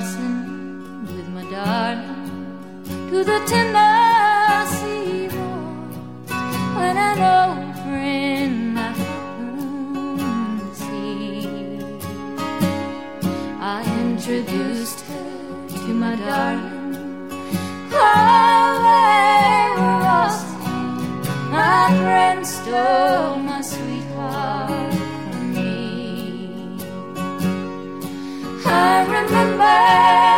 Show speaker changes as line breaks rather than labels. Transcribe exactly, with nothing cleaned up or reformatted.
crossing with my darling to the Tennessee waltz, when an old friend I happened to see. I introduced her to my darling while they were waltzing. My friend stole my sweetheart from me. I remember